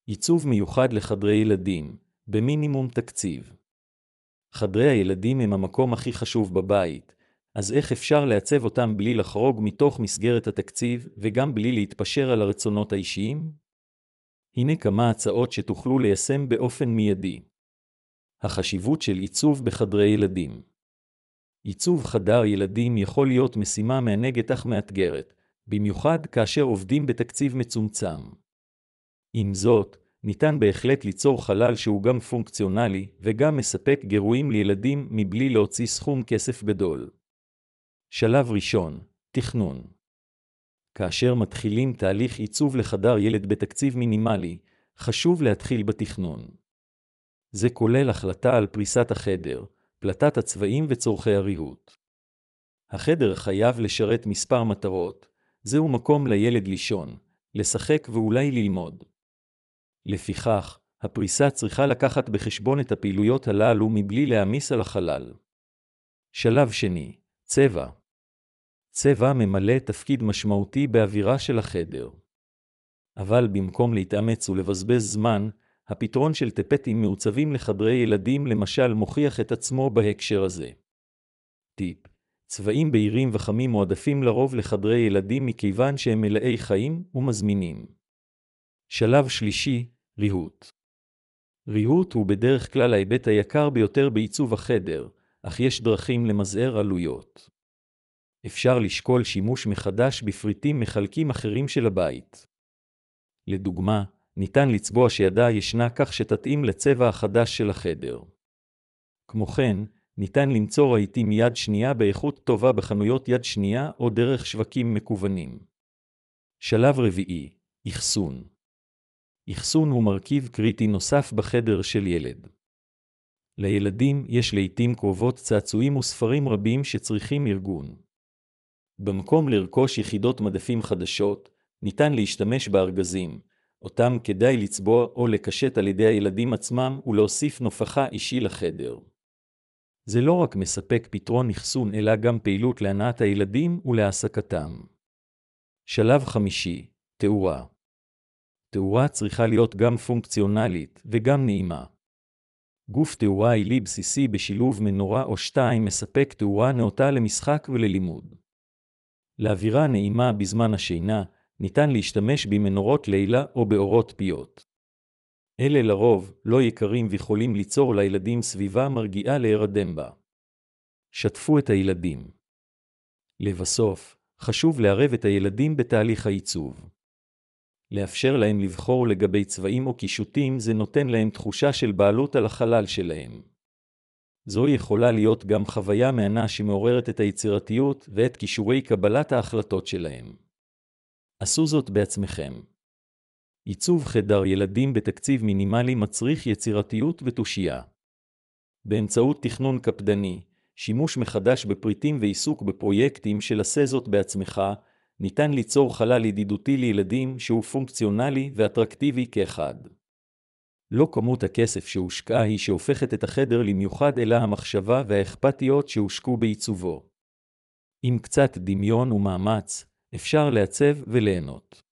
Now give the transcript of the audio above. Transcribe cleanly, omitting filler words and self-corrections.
עיצוב מיוחד לחדרי ילדים, במינימום תקציב. חדרי הילדים הם המקום הכי חשוב בבית, אז איך אפשר לעצב אותם בלי לחרוג מתוך מסגרת התקציב וגם בלי להתפשר על הרצונות האישיים? הנה כמה הצעות שתוכלו ליישם באופן מיידי. החשיבות של עיצוב בחדרי ילדים. עיצוב חדר ילדים יכול להיות משימה מענגת אך מאתגרת, במיוחד כאשר עובדים בתקציב מצומצם. עם זאת, ניתן בהחלט ליצור חלל שהוא גם פונקציונלי וגם מספק גירויים לילדים מבלי להוציא סכום כסף גדול. שלב ראשון, תכנון. כאשר מתחילים תהליך עיצוב לחדר ילד בתקציב מינימלי, חשוב להתחיל בתכנון. זה כולל החלטה על פריסת החדר, פלטת הצבעים וצורכי הריהוט. החדר חייב לשרת מספר מטרות, זהו מקום לילד לישון, לשחק ואולי ללמוד. לפיכך, הפריסה צריכה לקחת בחשבון את הפעילויות הללו מבלי להעמיס על החלל. שלב שני, צבע. צבע ממלא תפקיד משמעותי באווירה של החדר. אבל במקום להתאמץ ולבזבז זמן, הפתרון של טפטים מעוצבים לחדרי ילדים למשל מוכיח את עצמו בהקשר הזה. טיפ: צבעים בהירים וחמים מועדפים לרוב לחדרי ילדים מכיוון שהם מלאי חיים ומזמינים. שלב שלישי, ריהוט. ריהוט הוא בדרך כלל ההיבט היקר ביותר בעיצוב החדר, אך יש דרכים למזער עלויות. אפשר לשקול שימוש מחדש בפריטים מחלקים אחרים של הבית. לדוגמה, ניתן לצבוע שידה ישנה כך שתתאים לצבע החדש של החדר. כמו כן, ניתן למצוא רהיטים יד שנייה באיכות טובה בחנויות יד שנייה או דרך שווקים מקוונים. שלב רביעי, אחסון. אחסון הוא מרכיב קריטי נוסף בחדר של ילד. לילדים יש לעתים קרובות צעצועים וספרים רבים שצריכים ארגון. במקום לרכוש יחידות מדפים חדשות, ניתן להשתמש בארגזים, אותם כדאי לצבוע או לקשט על ידי הילדים עצמם ולהוסיף נופחה אישי לחדר. זה לא רק מספק פתרון אחסון אלא גם פעילות להנאת הילדים ולהעסקתם. שלב חמישי, תאורה. תאורה צריכה להיות גם פונקציונלית וגם נעימה. גוף תאורה עילי בסיסי בשילוב מנורה או שתיים מספק תאורה נאותה למשחק וללימוד. לאווירה נעימה בזמן השינה, ניתן להשתמש במנורות לילה או באורות פיות. אלה לרוב לא יקרים ויכולים ליצור לילדים סביבה מרגיעה להירדם בה. שתפו את הילדים. לבסוף, חשוב לערב את הילדים בתהליך העיצוב. לאפשר להם לבחור לגבי צבעים או קישוטים זה נותן להם תחושה של בעלות על החלל שלהם. זו יכולה להיות גם חוויה מענה שמעוררת את היצירתיות ואת כישורי קבלת ההחלטות שלהם. עשו זאת בעצמכם. עיצוב חדר ילדים בתקציב מינימלי מצריך יצירתיות ותושייה. באמצעות תכנון קפדני, שימוש מחדש בפריטים ועיסוק בפרויקטים של עשה זאת בעצמך, ניתן ליצור חלל ידידותי לילדים שהוא פונקציונלי ואטרקטיבי כאחד. לא כמות הכסף שהושקעה היא שהופכת את החדר למיוחד אלא המחשבה והאכפתיות שהושקעו בעיצובו. עם קצת דמיון ומאמץ, אפשר לעצב וליהנות.